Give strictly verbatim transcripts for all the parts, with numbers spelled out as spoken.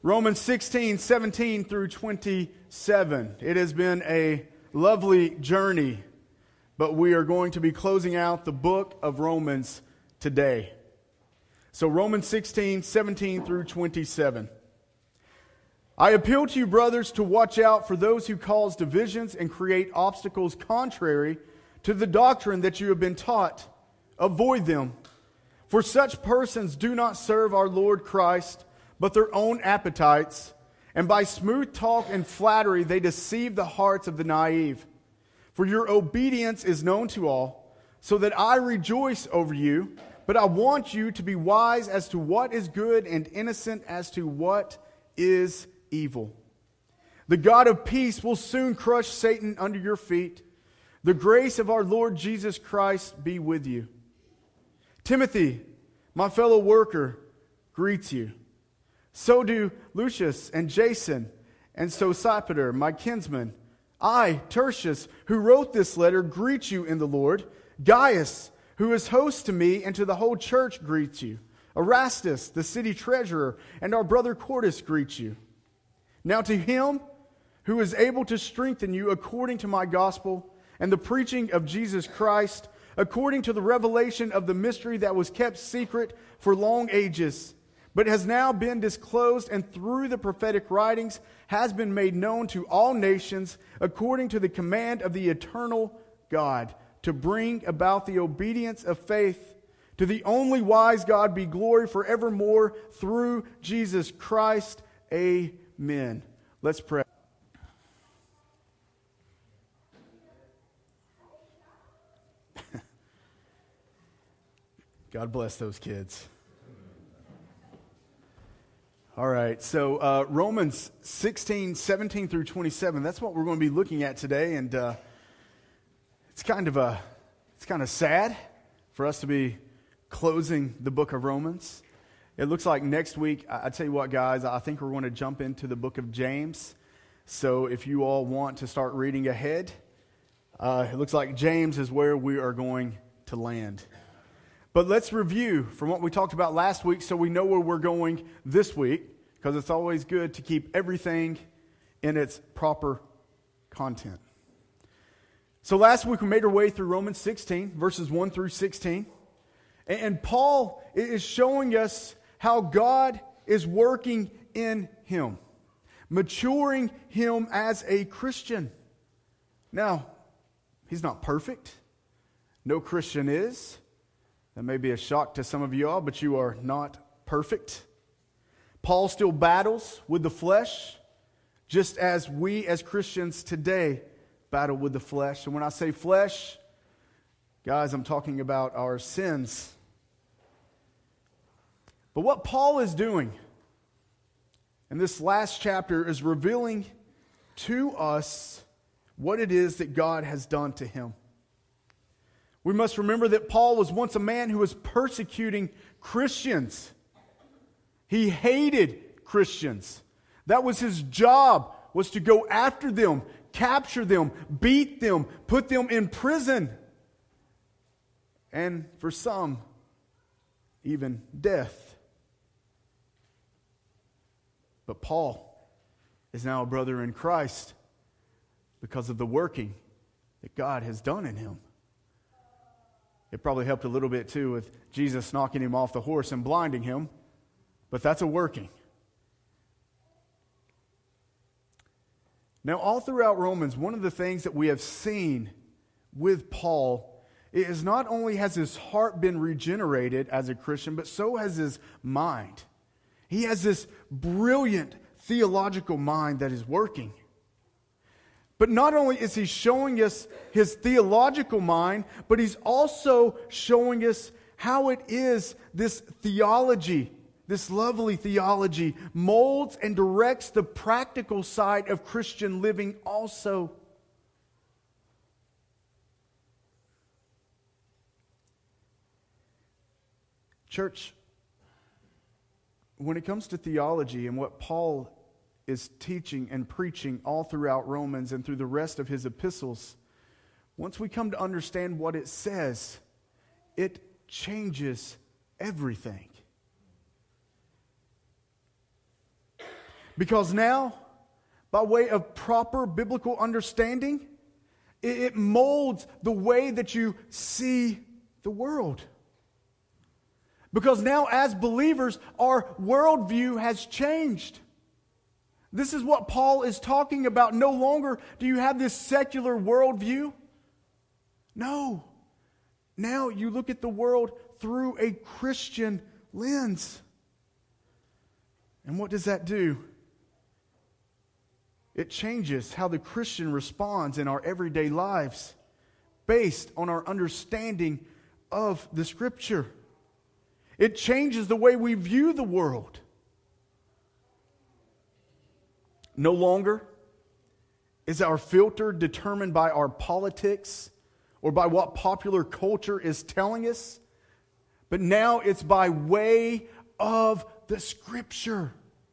Romans sixteen, seventeen through twenty-seven. It has been a lovely journey, but we are going to be closing out the book of Romans today. So Romans sixteen, seventeen through twenty-seven. I appeal to you, brothers, to watch out for those who cause divisions and create obstacles contrary to the doctrine that you have been taught. Avoid them. For such persons do not serve our Lord Christ, but their own appetites, and by smooth talk and flattery they deceive the hearts of the naive. For your obedience is known to all, so that I rejoice over you, but I want you to be wise as to what is good and innocent as to what is evil. The God of peace will soon crush Satan under your feet. The grace of our Lord Jesus Christ be with you. Timothy, my fellow worker, greets you. So do Lucius and Jason and Sosipater, my kinsmen. I, Tertius, who wrote this letter, greet you in the Lord. Gaius, who is host to me and to the whole church, greets you. Erastus, the city treasurer, and our brother Quartus greet you. Now to him who is able to strengthen you according to my gospel and the preaching of Jesus Christ, according to the revelation of the mystery that was kept secret for long ages, but has now been disclosed and through the prophetic writings has been made known to all nations according to the command of the eternal God, to bring about the obedience of faith. To the only wise God be glory forevermore through Jesus Christ. Amen. Let's pray. God bless those kids. All right, so uh, Romans sixteen, seventeen through twenty-seven, that's what we're going to be looking at today, and uh, it's kind of a, it's kind of sad for us to be closing the book of Romans. It looks like next week, I, I tell you what, guys, I think we're going to jump into the book of James. So if you all want to start reading ahead, uh, it looks like James is where we are going to land. But let's review from what we talked about last week so we know where we're going this week, because it's always good to keep everything in its proper content. So last week we made our way through Romans sixteen, verses one through sixteen. And Paul is showing us how God is working in him, maturing him as a Christian. Now, he's not perfect. No Christian is. That may be a shock to some of you all, but you are not perfect. Paul still battles with the flesh, just as we as Christians today battle with the flesh. And when I say flesh, guys, I'm talking about our sins. But what Paul is doing in this last chapter is revealing to us what it is that God has done to him. We must remember that Paul was once a man who was persecuting Christians. He hated Christians. That was his job, was to go after them, capture them, beat them, put them in prison. And for some, even death. But Paul is now a brother in Christ because of the working that God has done in him. It probably helped a little bit too with Jesus knocking him off the horse and blinding him, but that's a working. Now, all throughout Romans, one of the things that we have seen with Paul is not only has his heart been regenerated as a Christian, but so has his mind. He has this brilliant theological mind that is working. But not only is he showing us his theological mind, but he's also showing us how it is this theology, this lovely theology, molds and directs the practical side of Christian living also. Church, when it comes to theology and what Paul is teaching and preaching all throughout Romans and through the rest of his epistles, once we come to understand what it says, it changes everything. Because now, by way of proper biblical understanding, it, it molds the way that you see the world. Because now, as believers, our worldview has changed. This is what Paul is talking about. No longer do you have this secular worldview. No. Now you look at the world through a Christian lens. And what does that do? It changes how the Christian responds in our everyday lives based on our understanding of the Scripture. It changes the way we view the world. No longer is our filter determined by our politics or by what popular culture is telling us, but now it's by way of the Scripture.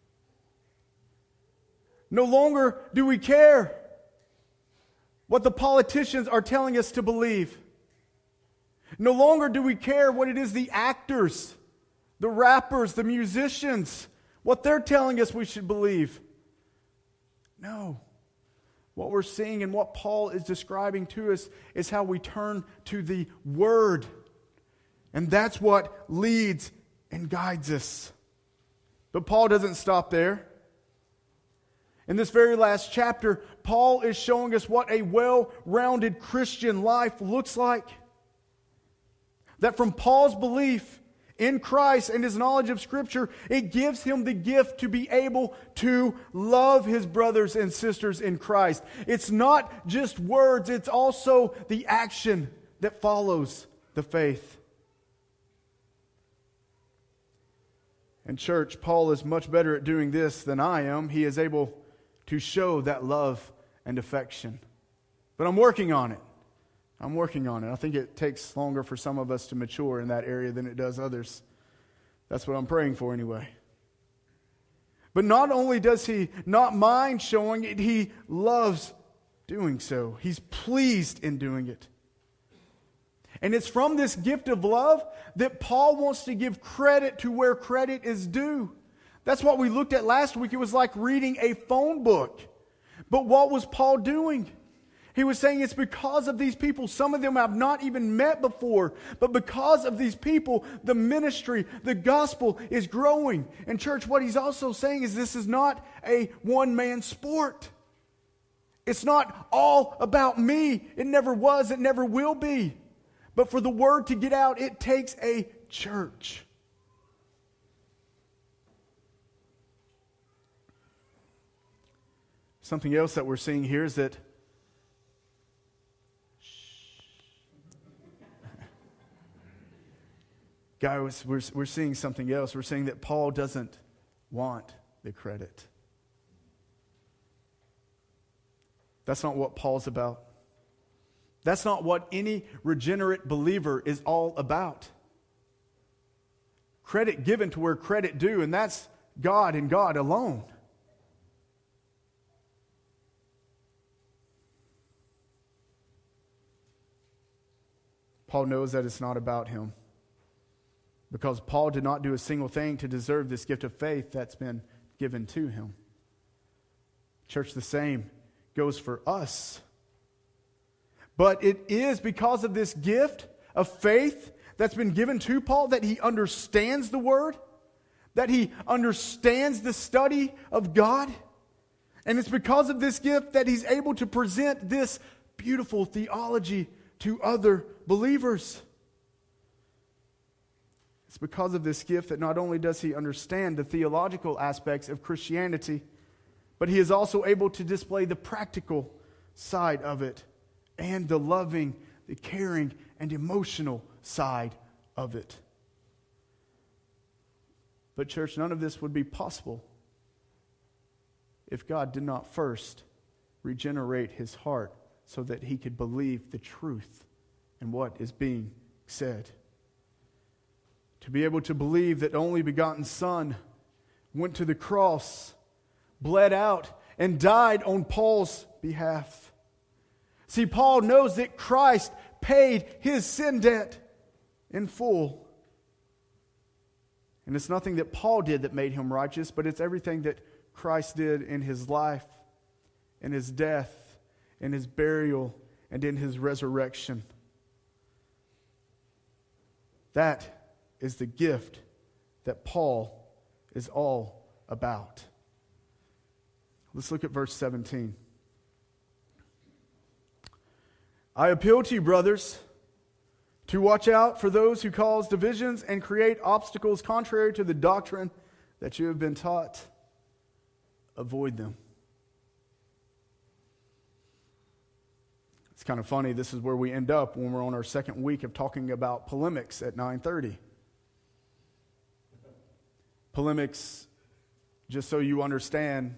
No longer do we care what the politicians are telling us to believe. No longer do we care what it is the actors, the rappers, the musicians, what they're telling us we should believe. No. What we're seeing and what Paul is describing to us is how we turn to the Word. And that's what leads and guides us. But Paul doesn't stop there. In this very last chapter, Paul is showing us what a well-rounded Christian life looks like. That from Paul's belief in Christ and his knowledge of Scripture, it gives him the gift to be able to love his brothers and sisters in Christ. It's not just words, it's also the action that follows the faith. And church, Paul is much better at doing this than I am. He is able to show that love and affection. But I'm working on it. I'm working on it. I think it takes longer for some of us to mature in that area than it does others. That's what I'm praying for anyway. But not only does he not mind showing it, he loves doing so. He's pleased in doing it. And it's from this gift of love that Paul wants to give credit to where credit is due. That's what we looked at last week. It was like reading a phone book. But what was Paul doing? He was saying it's because of these people. Some of them I've not even met before. But because of these people, the ministry, the gospel is growing. And church, what he's also saying is this is not a one-man sport. It's not all about me. It never was. It never will be. But for the word to get out, it takes a church. Something else that we're seeing here is that Guys, we're, we're seeing something else. We're seeing that Paul doesn't want the credit. That's not what Paul's about. That's not what any regenerate believer is all about. Credit given to where credit due, and that's God and God alone. Paul knows that it's not about him. Because Paul did not do a single thing to deserve this gift of faith that's been given to him. Church, the same goes for us. But it is because of this gift of faith that's been given to Paul that he understands the Word, that he understands the study of God. And it's because of this gift that he's able to present this beautiful theology to other believers. It's because of this gift that not only does he understand the theological aspects of Christianity, but he is also able to display the practical side of it and the loving, the caring, and emotional side of it. But church, none of this would be possible if God did not first regenerate his heart so that he could believe the truth in what is being said. To be able to believe that the only begotten Son went to the cross, bled out, and died on Paul's behalf. See, Paul knows that Christ paid his sin debt in full. And it's nothing that Paul did that made him righteous, but it's everything that Christ did in his life, in his death, in his burial, and in his resurrection. That is the gift that Paul is all about. Let's look at verse seventeen. I appeal to you, brothers, to watch out for those who cause divisions and create obstacles contrary to the doctrine that you have been taught. Avoid them. It's kind of funny. This is where we end up when we're on our second week of talking about polemics at nine thirty. Polemics, just so you understand,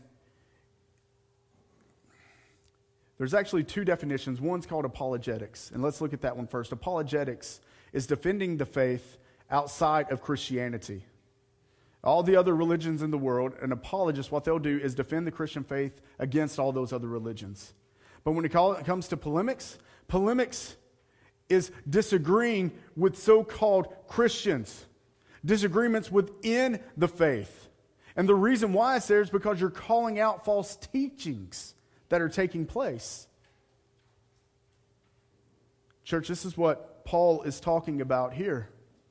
there's actually two definitions. One's called apologetics, and let's look at that one first. Apologetics is defending the faith outside of Christianity. All the other religions in the world, an apologist, what they'll do is defend the Christian faith against all those other religions. But when it comes to polemics, polemics is disagreeing with so-called Christians, disagreements within the faith. And the reason why it's there is because you're calling out false teachings that are taking place. Church, this is what Paul is talking about here.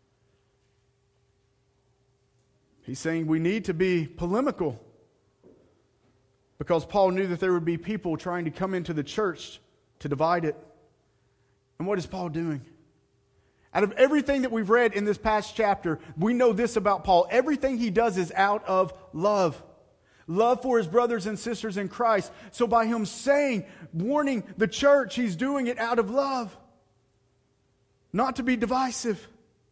He's saying we need to be polemical because Paul knew that there would be people trying to come into the church to divide it. And what is Paul doing? Out of everything that we've read in this past chapter, we know this about Paul. Everything he does is out of love. Love for his brothers and sisters in Christ. So by him saying, warning the church, he's doing it out of love. Not to be divisive.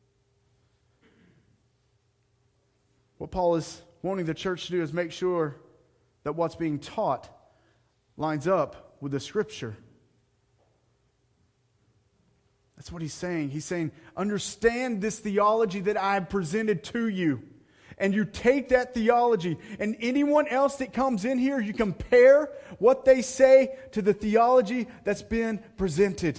What Paul is wanting the church to do is make sure that what's being taught lines up with the Scripture. That's what he's saying. He's saying, understand this theology that I have presented to you. And you take that theology, and anyone else that comes in here, you compare what they say to the theology that's been presented.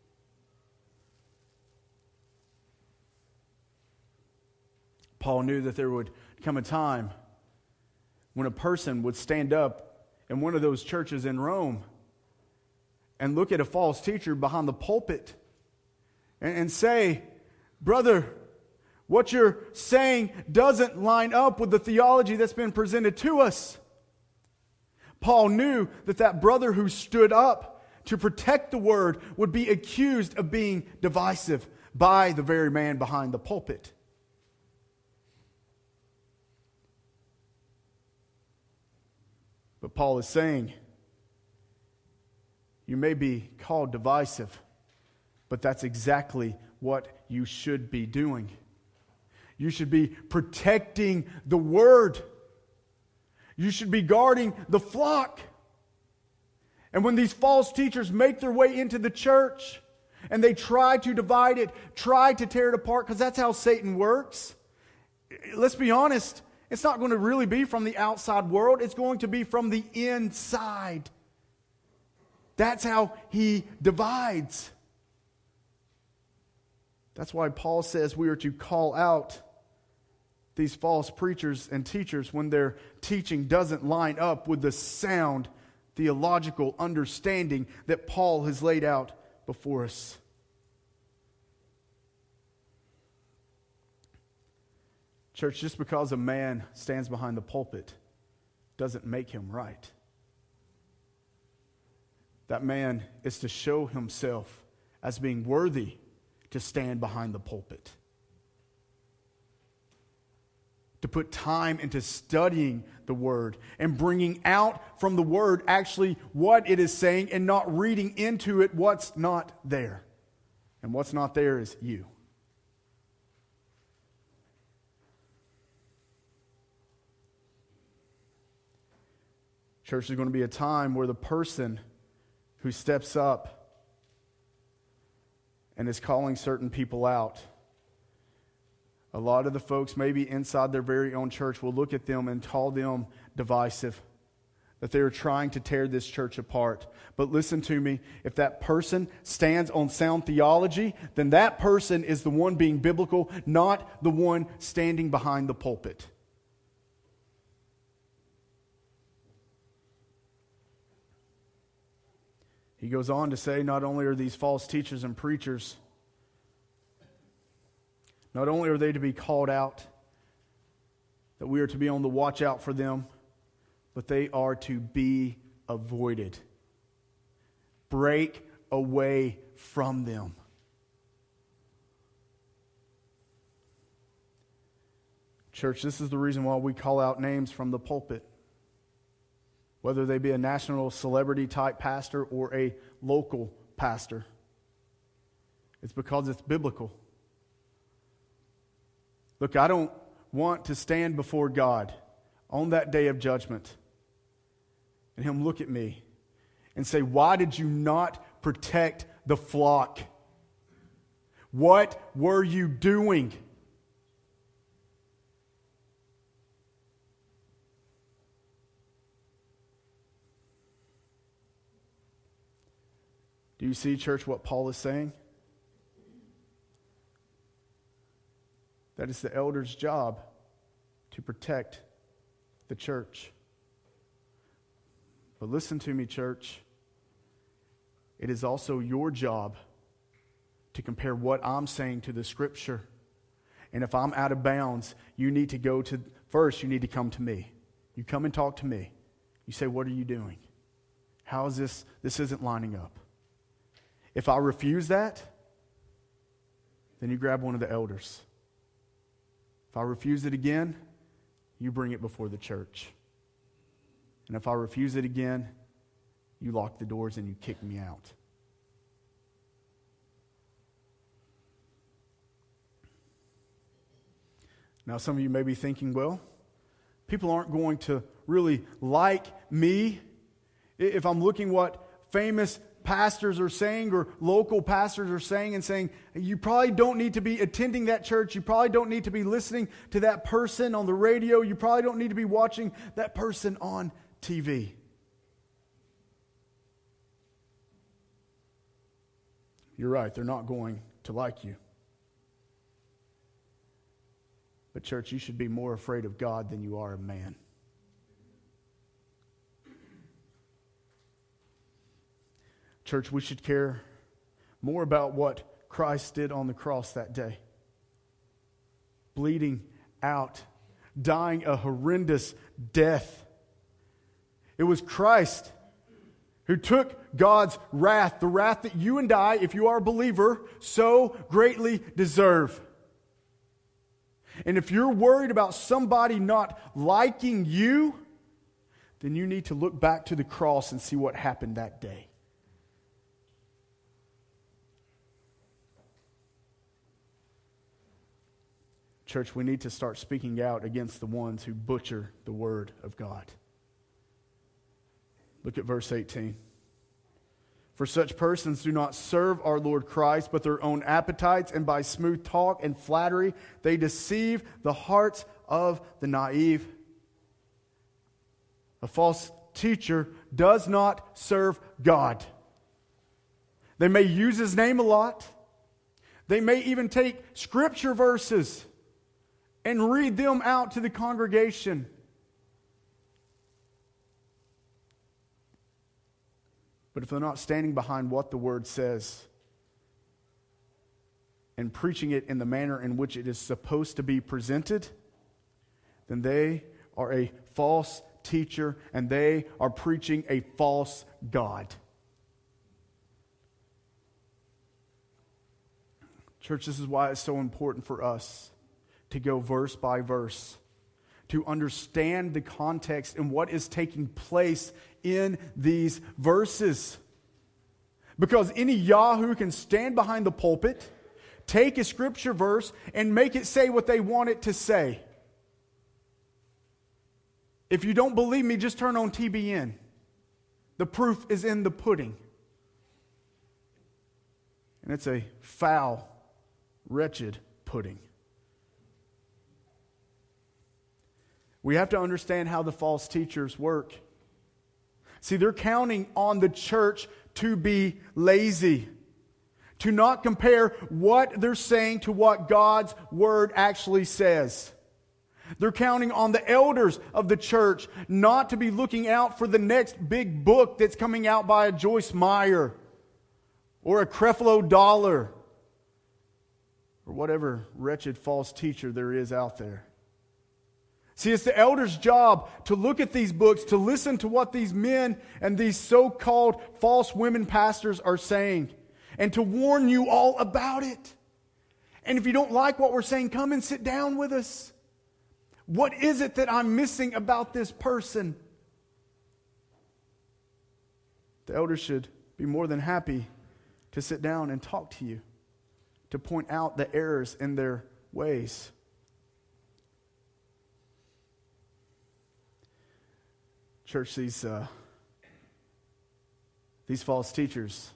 Paul knew that there would come a time when a person would stand up in one of those churches in Rome and look at a false teacher behind the pulpit and, and say, brother, what you're saying doesn't line up with the theology that's been presented to us. Paul knew that that brother who stood up to protect the word would be accused of being divisive by the very man behind the pulpit. But Paul is saying, you may be called divisive, but that's exactly what you should be doing. You should be protecting the word. You should be guarding the flock. And when these false teachers make their way into the church and they try to divide it, try to tear it apart, because that's how Satan works. Let's be honest. It's not going to really be from the outside world. It's going to be from the inside. That's how he divides. That's why Paul says we are to call out these false preachers and teachers when their teaching doesn't line up with the sound theological understanding that Paul has laid out before us. Church, just because a man stands behind the pulpit doesn't make him right. That man is to show himself as being worthy to stand behind the pulpit. To put time into studying the Word and bringing out from the Word actually what it is saying and not reading into it what's not there. And what's not there is you. Church, is going to be a time where the person who steps up and is calling certain people out, a lot of the folks maybe inside their very own church will look at them and call them divisive, that they are trying to tear this church apart. But listen to me, if that person stands on sound theology, then that person is the one being biblical, not the one standing behind the pulpit. He goes on to say, not only are these false teachers and preachers, not only are they to be called out, that we are to be on the watch out for them, but they are to be avoided. Break away from them. Church, this is the reason why we call out names from the pulpit. Whether they be a national celebrity type pastor or a local pastor. It's because it's biblical. Look, I don't want to stand before God on that day of judgment and Him look at me and say, why did you not protect the flock? What were you doing? Do you see, church, what Paul is saying? That it's the elder's job to protect the church. But listen to me, church. It is also your job to compare what I'm saying to the Scripture. And if I'm out of bounds, you need to go to, first you need to come to me. You come and talk to me. You say, what are you doing? How is this, this isn't lining up. If I refuse that, then you grab one of the elders. If I refuse it again, you bring it before the church. And if I refuse it again, you lock the doors and you kick me out. Now, some of you may be thinking, well, people aren't going to really like me if I'm looking what famous pastors are saying or local pastors are saying and saying, you probably don't need to be attending that church. You probably don't need to be listening to that person on the radio. You probably don't need to be watching that person on T V. You're right, they're not going to like you. But church, you should be more afraid of God than you are of man. Church, we should care more about what Christ did on the cross that day. Bleeding out, dying a horrendous death. It was Christ who took God's wrath, the wrath that you and I, if you are a believer, so greatly deserve. And if you're worried about somebody not liking you, then you need to look back to the cross and see what happened that day. Church, we need to start speaking out against the ones who butcher the Word of God. Look at verse eighteen. For such persons do not serve our Lord Christ, but their own appetites, and by smooth talk and flattery they deceive the hearts of the naive. A false teacher does not serve God. They may use His name a lot. They may even take scripture verses and read them out to the congregation. But if they're not standing behind what the Word says and preaching it in the manner in which it is supposed to be presented, then they are a false teacher and they are preaching a false God. Church, this is why it's so important for us to go verse by verse, to understand the context and what is taking place in these verses. Because any yahoo can stand behind the pulpit, take a scripture verse, and make it say what they want it to say. If you don't believe me, just turn on T B N. The proof is in the pudding. And it's a foul, wretched pudding. We have to understand how the false teachers work. See, they're counting on the church to be lazy, to not compare what they're saying to what God's Word actually says. They're counting on the elders of the church not to be looking out for the next big book that's coming out by a Joyce Meyer or a Creflo Dollar or whatever wretched false teacher there is out there. See, it's the elders' job to look at these books, to listen to what these men and these so-called false women pastors are saying, and to warn you all about it. And if you don't like what we're saying, come and sit down with us. What is it that I'm missing about this person? The elders should be more than happy to sit down and talk to you, to point out the errors in their ways. Church, these uh, these false teachers,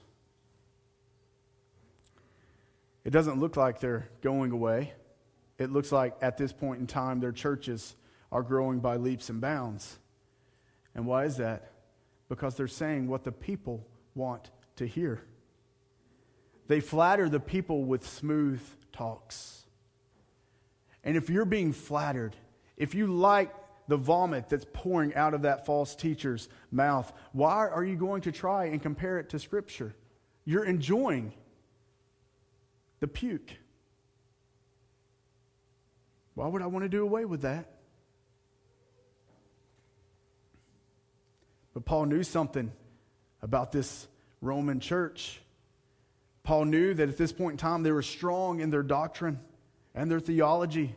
it doesn't look like they're going away. It looks like at this point in time their churches are growing by leaps and bounds. And why is that? Because they're saying what the people want to hear. They flatter the people with smooth talks. And if you're being flattered, if you like the vomit that's pouring out of that false teacher's mouth, why are you going to try and compare it to Scripture? You're enjoying the puke. Why would I want to do away with that? But Paul knew something about this Roman church. Paul knew that at this point in time they were strong in their doctrine and their theology.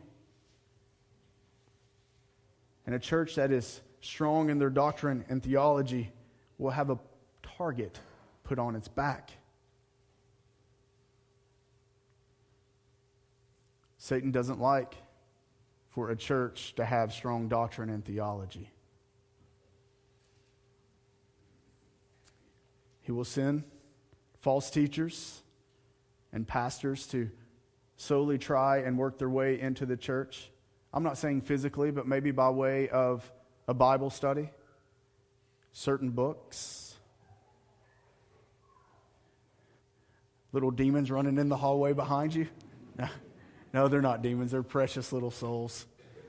And a church that is strong in their doctrine and theology will have a target put on its back. Satan doesn't like for a church to have strong doctrine and theology. He will send false teachers and pastors to solely try and work their way into the church. I'm not saying physically, but maybe by way of a Bible study, certain books, little demons running in the hallway behind you. No, no, they're not demons. They're precious little souls.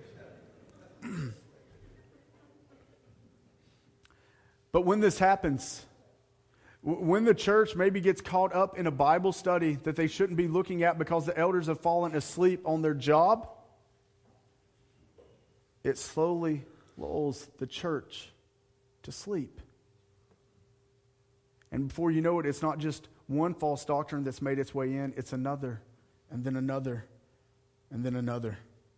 But when this happens, when the church maybe gets caught up in a Bible study that they shouldn't be looking at because the elders have fallen asleep on their job, it slowly lulls the church to sleep. And before you know it, it's not just one false doctrine that's made its way in, it's another, and then another, and then another.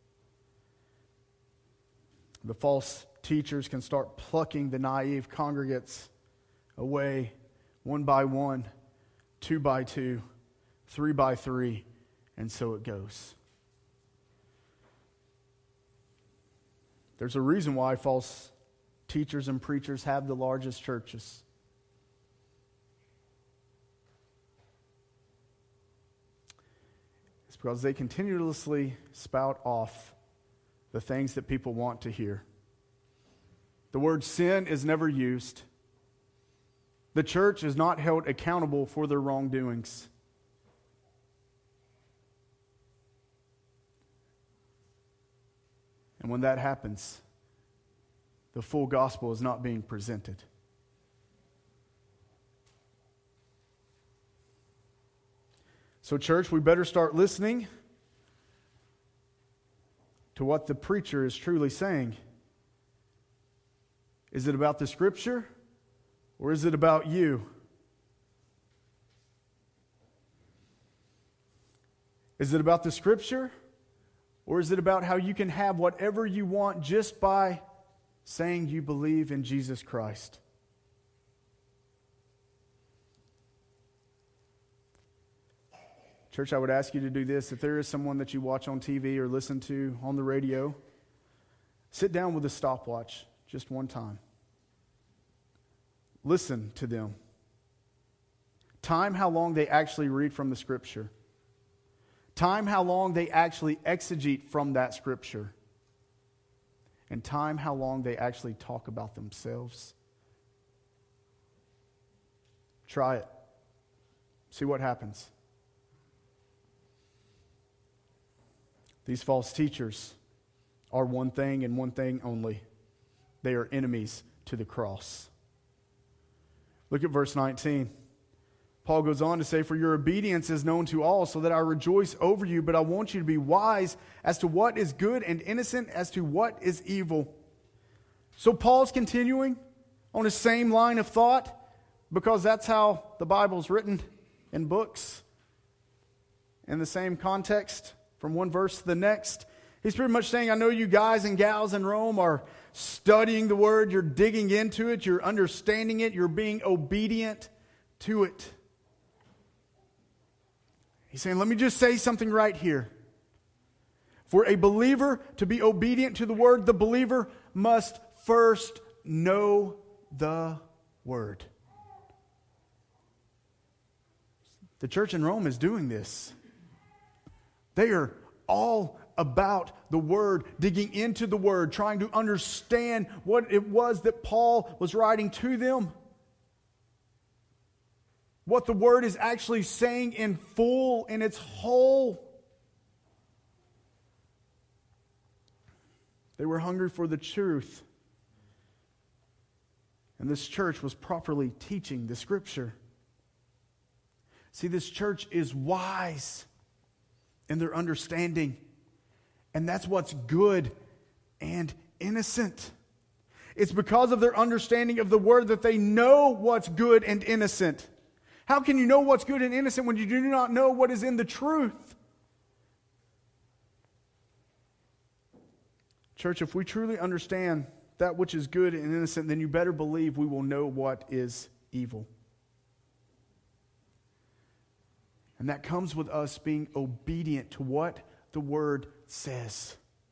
The false teachers can start plucking the naive congregants away one by one, two by two, three by three, and so it goes. There's a reason why false teachers and preachers have the largest churches. It's because they continuously spout off the things that people want to hear. The word sin is never used. The church is not held accountable for their wrongdoings. And when that happens, the full gospel is not being presented. So, church, we better start listening to what the preacher is truly saying. Is it about the Scripture, or is it about you? Is it about the Scripture, or is it about how you can have whatever you want just by saying you believe in Jesus Christ? Church, I would ask you to do this. If there is someone that you watch on T V or listen to on the radio, sit down with a stopwatch just one time. Listen to them. Time how long they actually read from the Scripture. Time how long they actually exegete from that Scripture. And time how long they actually talk about themselves. Try it. See what happens. These false teachers, are one thing and one thing only. They are enemies to the cross. Look at verse nineteen. Paul goes on to say, "For your obedience is known to all, so that I rejoice over you, but I want you to be wise as to what is good and innocent as to what is evil." So Paul's continuing on the same line of thought, because that's how the Bible's written in books, in the same context, from one verse to the next. He's pretty much saying, I know you guys and gals in Rome are studying the Word, you're digging into it, you're understanding it, you're being obedient to it. He's saying, let me just say something right here. For a believer to be obedient to the Word, the believer must first know the Word. The church in Rome is doing this. They are all about the Word, digging into the Word, trying to understand what it was that Paul was writing to them. What the Word is actually saying in full, in its whole. They were hungry for the truth. And this church was properly teaching the Scripture. See, this church is wise in their understanding. And that's what's good and innocent. It's because of their understanding of the Word that they know what's good and innocent. How can you know what's good and innocent when you do not know what is in the truth? Church, if we truly understand that which is good and innocent, then you better believe we will know what is evil. And that comes with us being obedient to what the Word says.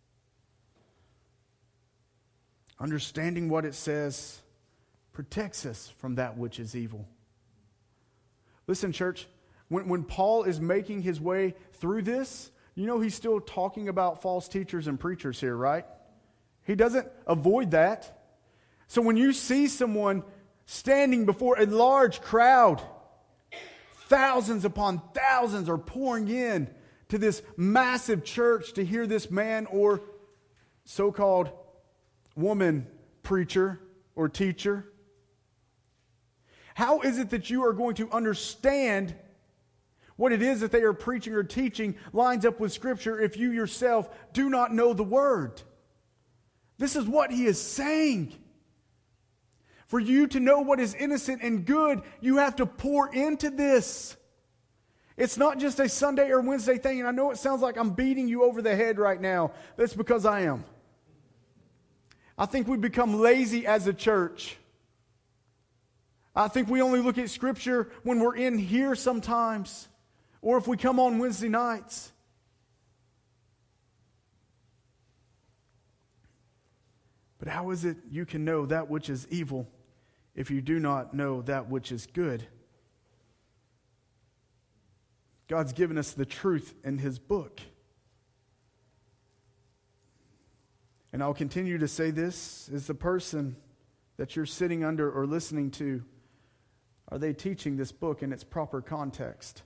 Understanding what it says protects us from that which is evil. Listen, church, when, when Paul is making his way through this, you know he's still talking about false teachers and preachers here, right? He doesn't avoid that. So when you see someone standing before a large crowd, thousands upon thousands are pouring in to this massive church to hear this man or so-called woman preacher or teacher. How is it that you are going to understand what it is that they are preaching or teaching lines up with Scripture if you yourself do not know the Word? This is what he is saying. For you to know what is innocent and good, you have to pour into this. It's not just a Sunday or Wednesday thing, and I know it sounds like I'm beating you over the head right now. That's because I am. I think we become lazy as a church. I think we only look at Scripture when we're in here sometimes, or if we come on Wednesday nights. But how is it you can know that which is evil if you do not know that which is good? God's given us the truth in His book. And I'll continue to say this, is the person that you're sitting under or listening to, are they teaching this book in its proper context?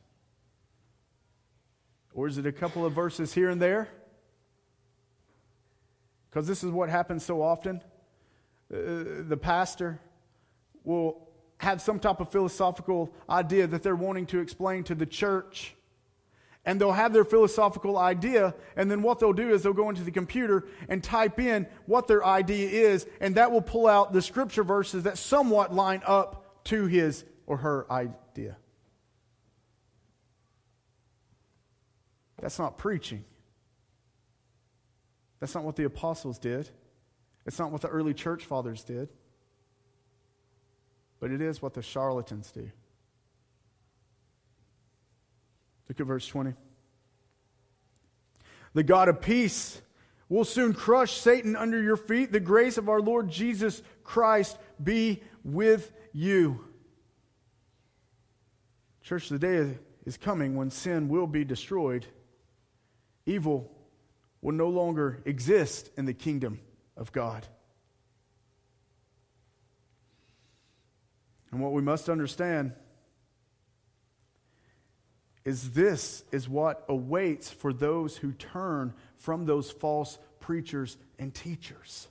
Or is it a couple of verses here and there? Because this is what happens so often. Uh, the pastor will have some type of philosophical idea that they're wanting to explain to the church. And they'll have their philosophical idea, and then what they'll do is they'll go into the computer and type in what their idea is, and that will pull out the Scripture verses that somewhat line up to his or her idea. That's not preaching. That's not what the apostles did. It's not what the early church fathers did. But it is what the charlatans do. Look at verse twenty. The God of peace will soon crush Satan under your feet. The grace of our Lord Jesus Christ be with you. Church, the day is coming when sin will be destroyed. Evil will no longer exist in the kingdom of God. And what we must understand is this is what awaits for those who turn from those false preachers, and teachers.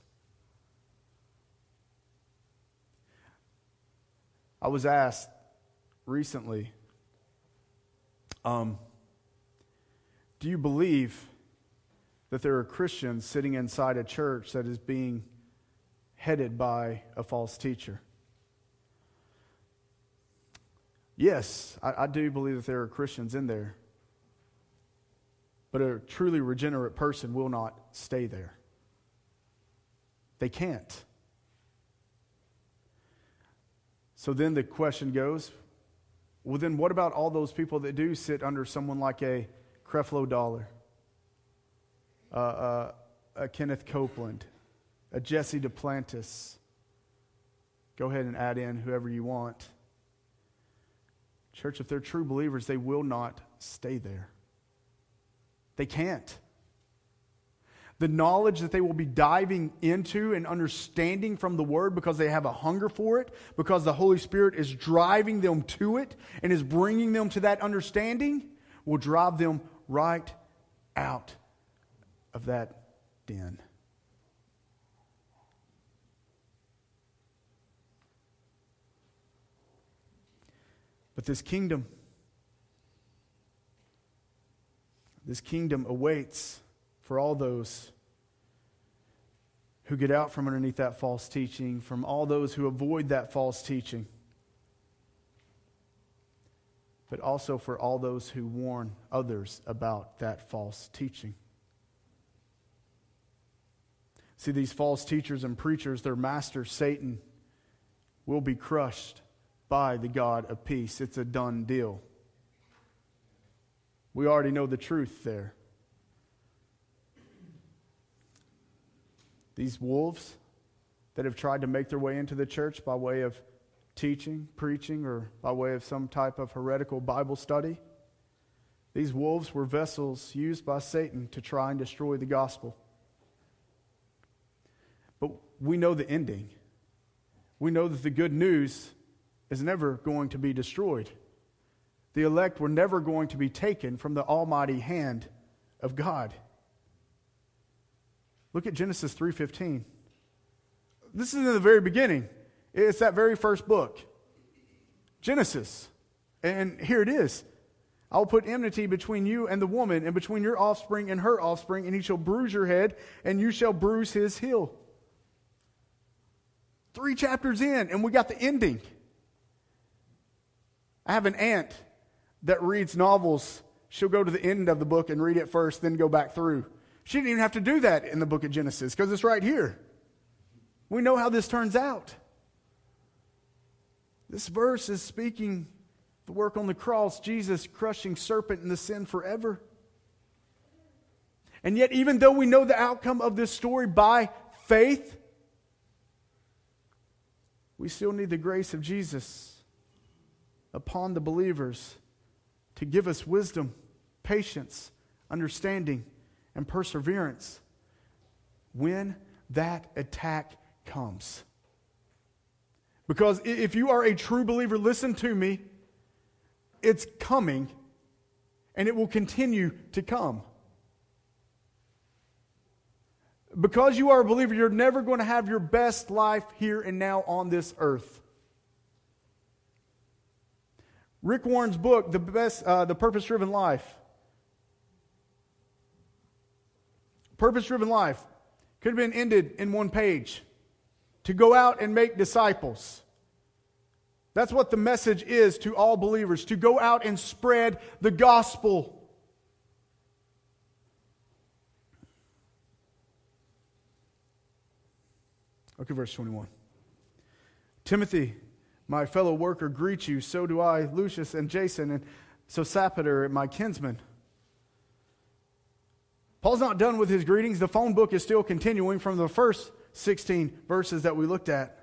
I was asked recently, um, do you believe that there are Christians sitting inside a church that is being headed by a false teacher? Yes, I, I do believe that there are Christians in there. But a truly regenerate person will not stay there. They can't. So then the question goes, well then what about all those people that do sit under someone like a Creflo Dollar, uh, uh, a Kenneth Copeland, a Jesse Duplantis? Go ahead and add in whoever you want. Church, if they're true believers, they will not stay there. They can't. The knowledge that they will be diving into and understanding from the Word because they have a hunger for it, because the Holy Spirit is driving them to it and is bringing them to that understanding, will drive them right out of that den. But this kingdom, this kingdom awaits for all those who get out from underneath that false teaching, from all those who avoid that false teaching, but also for all those who warn others about that false teaching. See, these false teachers and preachers, their master, Satan, will be crushed by the God of peace. It's a done deal. We already know the truth there. These wolves that have tried to make their way into the church by way of teaching, preaching, or by way of some type of heretical Bible study, these wolves were vessels used by Satan to try and destroy the gospel. But we know the ending. We know that the good news is never going to be destroyed. The elect were never going to be taken from the almighty hand of God. Look at Genesis three fifteen. This is in the very beginning. It's that very first book. Genesis. And here it is. I will put enmity between you and the woman, and between your offspring and her offspring, and he shall bruise your head, and you shall bruise his heel. Three chapters in, and we got the ending. I have an aunt that reads novels. She'll go to the end of the book and read it first, then go back through. She didn't even have to do that in the book of Genesis because it's right here. We know how this turns out. This verse is speaking the work on the cross, Jesus crushing serpent and the sin forever. And yet, even though we know the outcome of this story by faith, we still need the grace of Jesus upon the believers to give us wisdom, patience, understanding, and perseverance when that attack comes. Because if you are a true believer, listen to me, it's coming and it will continue to come. Because you are a believer, you're never going to have your best life here and now on this earth. Rick Warren's book, The Best, uh, The Purpose-Driven Life. Purpose-driven life could have been ended in one page. To go out and make disciples. That's what the message is to all believers. To go out and spread the gospel. Okay, verse twenty-one. Timothy, my fellow worker, greets you. So do I, Lucius and Jason, and Sosipater, my kinsman. Paul's not done with his greetings. The phone book is still continuing from the first sixteen verses that we looked at.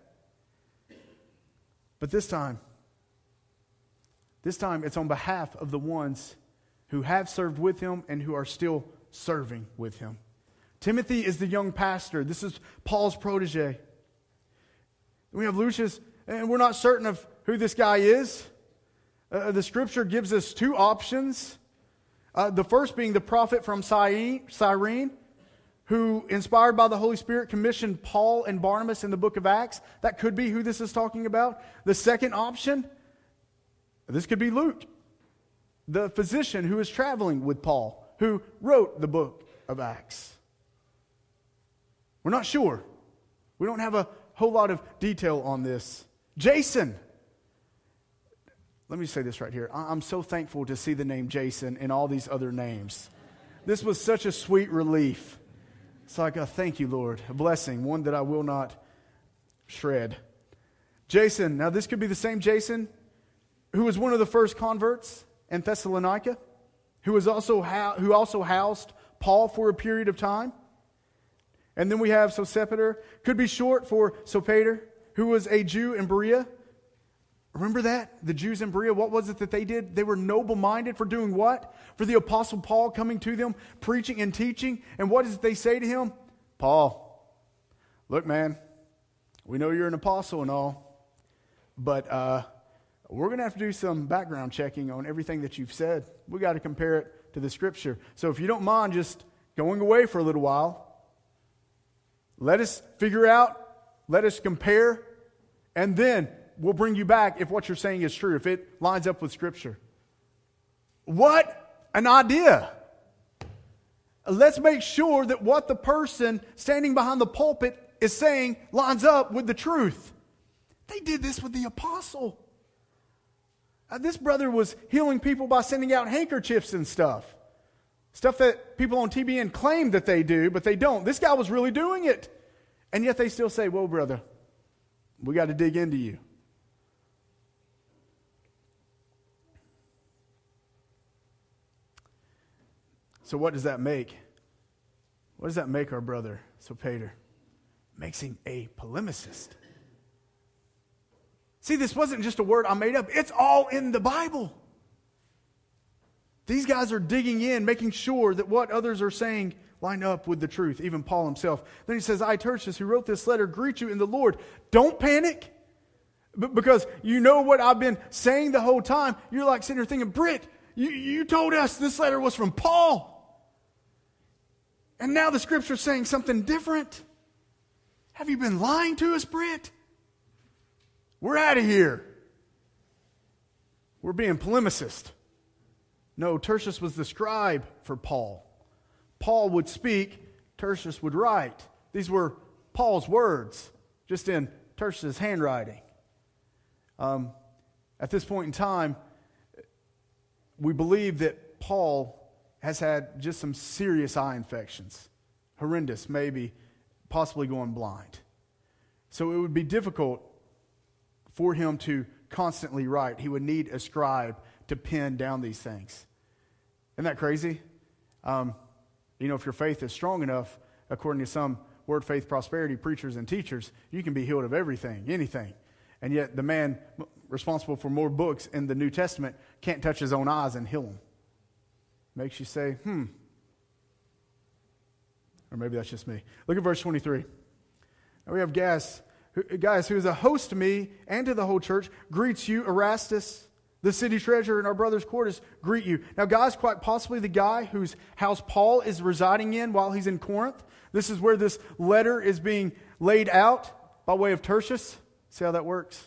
But this time, this time it's on behalf of the ones who have served with him and who are still serving with him. Timothy is the young pastor. This is Paul's protege. We have Lucius, and we're not certain of who this guy is. Uh, the scripture gives us two options. Uh, the first being the prophet from Cyrene. who, inspired by the Holy Spirit, commissioned Paul and Barnabas in the book of Acts. That could be who this is talking about. The second option, this could be Luke, the physician who is traveling with Paul, who wrote the book of Acts. We're not sure. We don't have a whole lot of detail on this. Jason. Let me say this right here. I'm so thankful to see the name Jason and all these other names. This was such a sweet relief. It's like, a thank you, Lord. A blessing, one that I will not shred. Jason. Now, this could be the same Jason who was one of the first converts in Thessalonica, who was also ho- who also housed Paul for a period of time. And then we have Sosipater, could be short for Sopater, who was a Jew in Berea. Remember that? The Jews in Berea, what was it that they did? They were noble-minded for doing what? For the Apostle Paul coming to them, preaching and teaching. And what did they say to him? Paul, look, man, we know you're an apostle and all, but uh, we're going to have to do some background checking on everything that you've said. We got to compare it to the Scripture. So if you don't mind just going away for a little while, let us figure out, let us compare, and then we'll bring you back if what you're saying is true, if it lines up with Scripture. What an idea! Let's make sure that what the person standing behind the pulpit is saying lines up with the truth. They did this with the apostle. Uh, this brother was healing people by sending out handkerchiefs and stuff. Stuff that people on T B N claim that they do, but they don't. This guy was really doing it. And yet they still say, whoa, brother, we got to dig into you. So what does that make? What does that make our brother Sopater? Makes him a polemicist. See, this wasn't just a word I made up. It's all in the Bible. These guys are digging in, making sure that what others are saying line up with the truth, even Paul himself. Then he says, I, Tertius, who wrote this letter, greet you in the Lord. Don't panic, b- because you know what I've been saying the whole time. You're like sitting there thinking, Britt, you, you told us this letter was from Paul. And now the Scripture's saying something different. Have you been lying to us, Britt? We're out of here. We're being polemicist. No, Tertius was the scribe for Paul. Paul would speak, Tertius would write. These were Paul's words, just in Tertius' handwriting. Um, at this point in time, we believe that Paul has had just some serious eye infections. Horrendous, maybe, possibly going blind. So it would be difficult for him to constantly write. He would need a scribe to pen down these things. Isn't that crazy? Um, you know, if your faith is strong enough, according to some word faith prosperity preachers and teachers, you can be healed of everything, anything. And yet the man responsible for more books in the New Testament can't touch his own eyes and heal them. Makes you say, hmm. Or maybe that's just me. Look at verse twenty-three. Now we have Gaius, who, Gaius, who is a host to me and to the whole church, greets you. Erastus, the city treasurer, and our brother's quarters greet you. Now, Gaius, quite possibly the guy whose house Paul is residing in while he's in Corinth. This is where this letter is being laid out by way of Tertius. See how that works?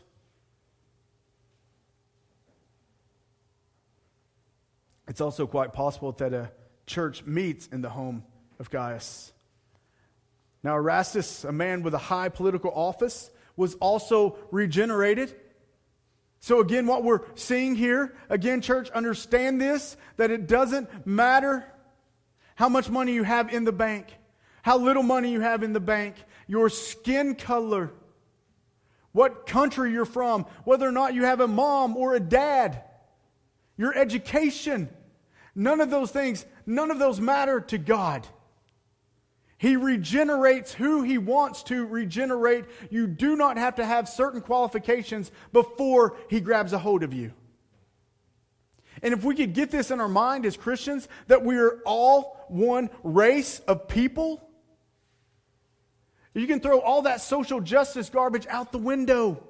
It's also quite possible that a church meets in the home of Gaius. Now, Erastus, a man with a high political office, was also regenerated. So again, what we're seeing here, again, church, understand this, that it doesn't matter how much money you have in the bank, how little money you have in the bank, your skin color, what country you're from, whether or not you have a mom or a dad, your education. None of those things, none of those matter to God. He regenerates who He wants to regenerate. You do not have to have certain qualifications before He grabs a hold of you. And if we could get this in our mind as Christians, that we are all one race of people, you can throw all that social justice garbage out the window.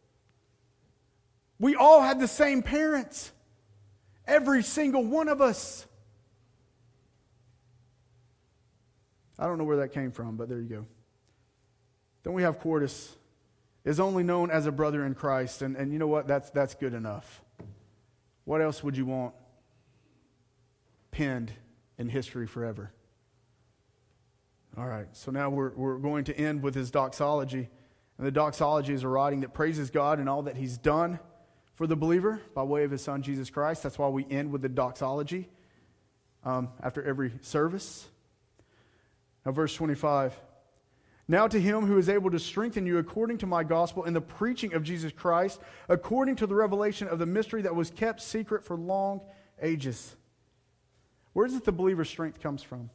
We all have the same parents. Every single one of us. I don't know where that came from, but there you go. Then we have Quartus, is only known as a brother in Christ. And, and you know what? That's, that's good enough. What else would you want penned in history forever? All right, so now we're, we're going to end with his doxology. And the doxology is a writing that praises God and all that he's done for the believer by way of his son, Jesus Christ. That's why we end with the doxology um, after every service. Now, verse twenty-five. Now to him who is able to strengthen you according to my gospel and the preaching of Jesus Christ, according to the revelation of the mystery that was kept secret for long ages. Where is it the believer's strength comes from?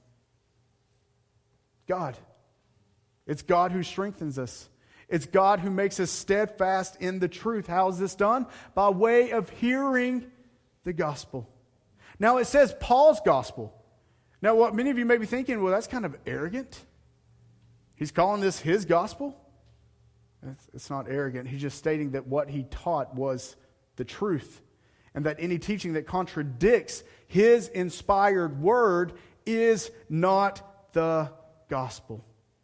God. It's God who strengthens us. It's God who makes us steadfast in the truth. How is this done? By way of hearing the gospel. Now it says Paul's gospel. Now what many of you may be thinking, well, that's kind of arrogant. He's calling this his gospel? It's, it's not arrogant. He's just stating that what he taught was the truth. And that any teaching that contradicts his inspired word is not the gospel.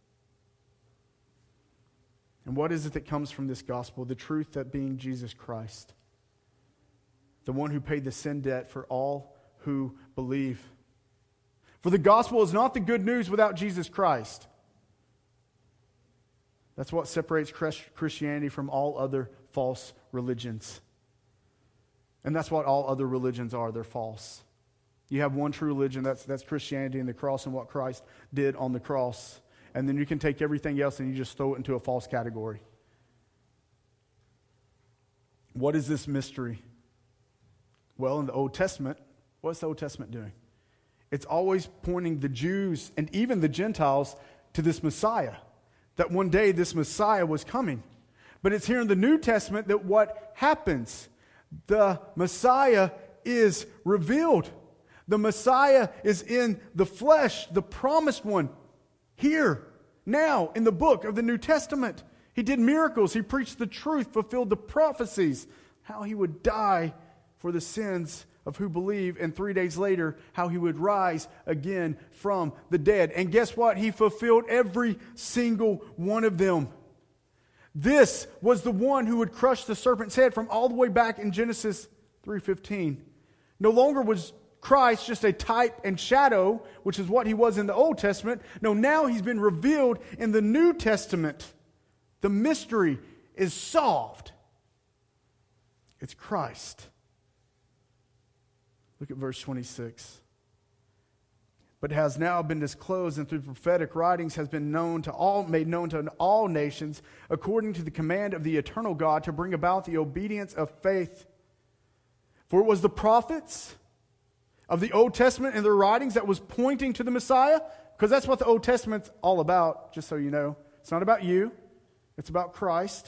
And what is it that comes from this gospel? The truth that being Jesus Christ, the one who paid the sin debt for all who believe. For the gospel is not the good news without Jesus Christ. That's what separates Christianity from all other false religions. And that's what all other religions are. They're false. You have one true religion, that's, that's Christianity and the cross and what Christ did on the cross. And then you can take everything else and you just throw it into a false category. What is this mystery? Well, in the Old Testament, what's the Old Testament doing? It's always pointing the Jews and even the Gentiles to this Messiah. That one day this Messiah was coming. But it's here in the New Testament that what happens? The Messiah is revealed. The Messiah is in the flesh, the promised one, here, now, in the book of the New Testament. He did miracles. He preached the truth, fulfilled the prophecies, how he would die for the sins of who believe, and three days later, how he would rise again from the dead. And guess what? He fulfilled every single one of them. This was the one who would crush the serpent's head from all the way back in Genesis three fifteen. No longer was Christ just a type and shadow, which is what he was in the Old Testament. No, now he's been revealed in the New Testament. The mystery is solved. It's Christ. Look at verse twenty-six. But has now been disclosed and through prophetic writings has been known to all, made known to all nations, according to the command of the eternal God, to bring about the obedience of faith. For it was the prophets of the Old Testament and their writings that was pointing to the Messiah, because that's what the Old Testament's all about, just so you know. It's not about you. It's about Christ.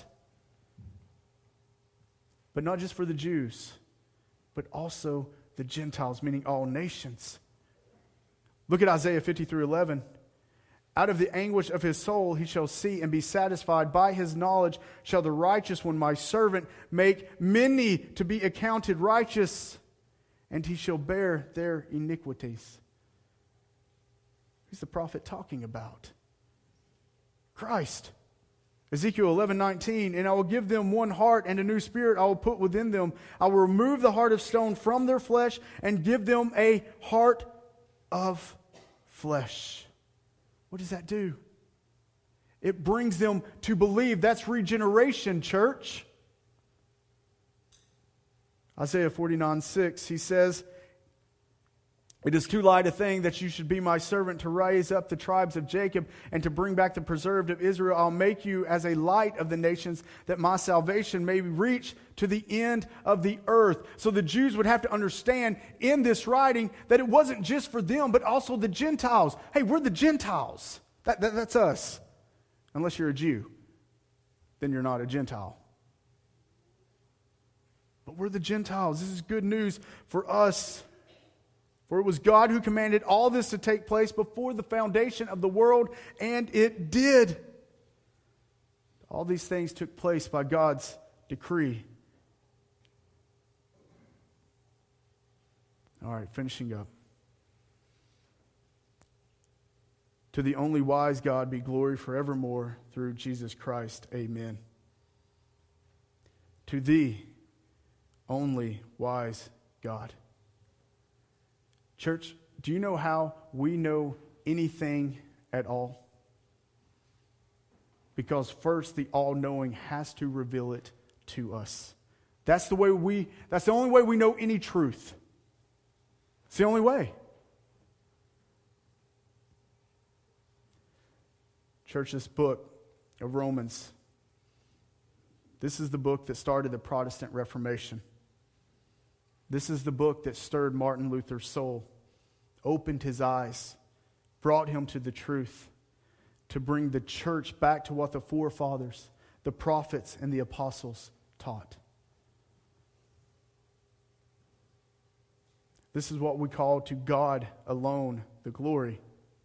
But not just for the Jews, but also the Gentiles, meaning all nations. Look at Isaiah fifty-three eleven. Out of the anguish of his soul he shall see and be satisfied. By his knowledge shall the righteous one, my servant, make many to be accounted righteous, and he shall bear their iniquities. Who's the prophet talking about? Christ. Ezekiel eleven nineteen, and I will give them one heart and a new spirit I will put within them. I will remove the heart of stone from their flesh and give them a heart of flesh. What does that do? It brings them to believe. That's regeneration, church. Isaiah forty-nine six, he says, it is too light a thing that you should be my servant to raise up the tribes of Jacob and to bring back the preserved of Israel. I'll make you as a light of the nations that my salvation may reach to the end of the earth. So the Jews would have to understand in this writing that it wasn't just for them, but also the Gentiles. Hey, we're the Gentiles. That, that, that's us. Unless you're a Jew, then you're not a Gentile. But we're the Gentiles. This is good news for us. For it was God who commanded all this to take place before the foundation of the world, and it did. All these things took place by God's decree. All right, finishing up. To the only wise God be glory forevermore through Jesus Christ. Amen. To thee, only wise God. Church, do you know how we know anything at all? Because first, the all-knowing has to reveal it to us. That's the way we, that's the only way we know any truth. It's the only way. Church, this book of Romans, this is the book that started the Protestant Reformation. This is the book that stirred Martin Luther's soul, opened his eyes, brought him to the truth, to bring the church back to what the forefathers, the prophets, and the apostles taught. This is what we call to God alone the glory.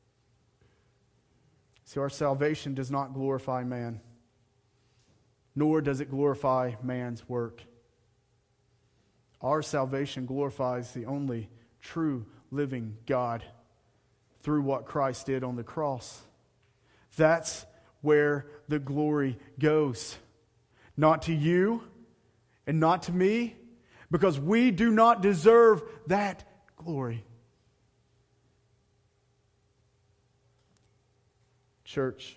See, our salvation does not glorify man, nor does it glorify man's work. Our salvation glorifies the only true living God through what Christ did on the cross. That's where the glory goes. Not to you and not to me, because we do not deserve that glory. Church,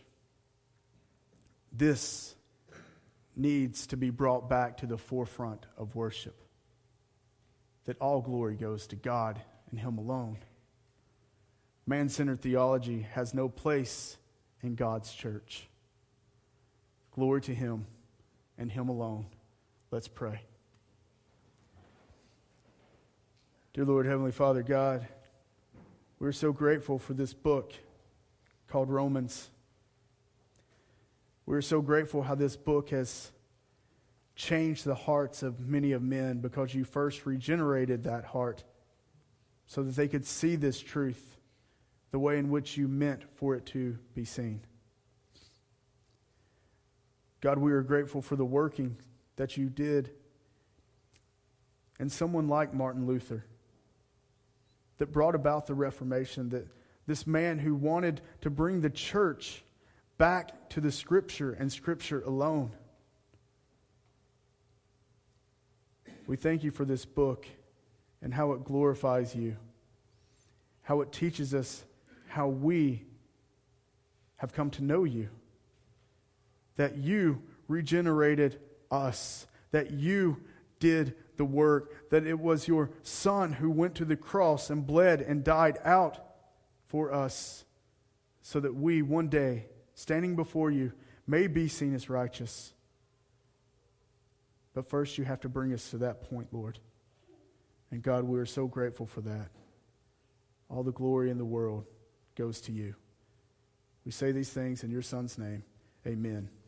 this needs to be brought back to the forefront of worship. That all glory goes to God and Him alone. Man-centered theology has no place in God's church. Glory to Him and Him alone. Let's pray. Dear Lord, Heavenly Father, God, we're so grateful for this book called Romans. We're so grateful how this book has changed the hearts of many of men because you first regenerated that heart so that they could see this truth the way in which you meant for it to be seen. God, we are grateful for the working that you did in someone like Martin Luther that brought about the Reformation, that this man who wanted to bring the church back to the Scripture and Scripture alone. We thank you for this book and how it glorifies you, how it teaches us how we have come to know you, that you regenerated us, that you did the work, that it was your Son who went to the cross and bled and died out for us so that we one day, standing before you, may be seen as righteous. But first you have to bring us to that point, Lord. And God, we are so grateful for that. All the glory in the world goes to you. We say these things in your Son's name. Amen.